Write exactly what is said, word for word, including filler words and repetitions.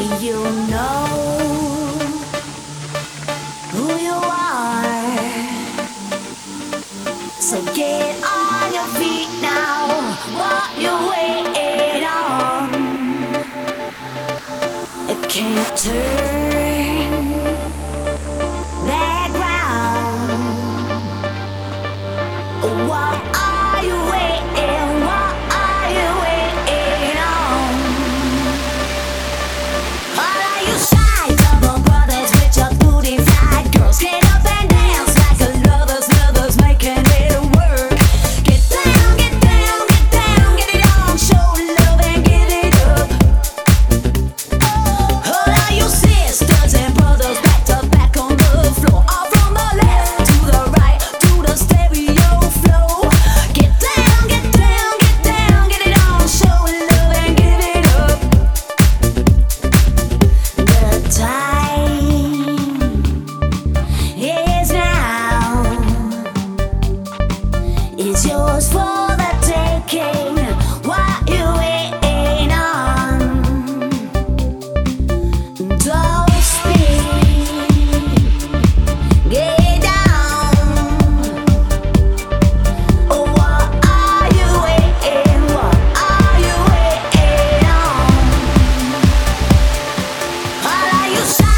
You know who you are, so get on your feet now. What you waiting on? It can't turn back round. What are you waiting? What are you waiting on? All of you shy double brothers with your booty fly, girls get up and dance like a lovers, lovers making it work. Get down, get down, get down, get it on, show love and give it up. All of you sisters and brothers back to back on the floor, all from the left to the right to the stereo flow. Get down, get down, get down, get it on, show love and give it up. The time is now. It's yours for